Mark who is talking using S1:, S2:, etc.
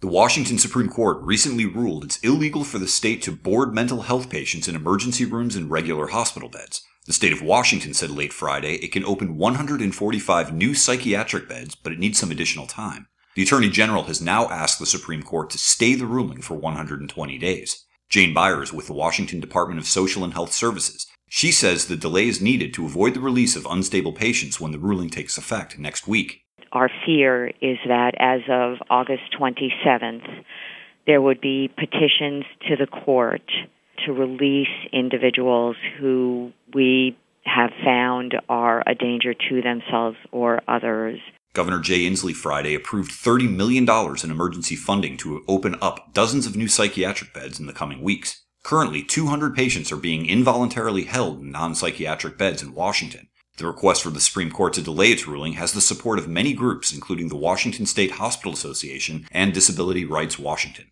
S1: The Washington Supreme Court recently ruled it's illegal for the state to board mental health patients in emergency rooms and regular hospital beds. The state of Washington said late Friday it can open 145 new psychiatric beds, but it needs some additional time. The Attorney General has now asked the Supreme Court to stay the ruling for 120 days. Jane Byers with the Washington Department of Social and Health Services. She says the delay is needed to avoid the release of unstable patients when the ruling takes effect next week.
S2: Our fear is that as of August 27th, there would be petitions to the court to release individuals who we have found are a danger to themselves or others.
S1: Governor Jay Inslee Friday approved $30 million in emergency funding to open up dozens of new psychiatric beds in the coming weeks. Currently, 200 patients are being involuntarily held in non-psychiatric beds in Washington. The request for the Supreme Court to delay its ruling has the support of many groups, including the Washington State Hospital Association and Disability Rights Washington.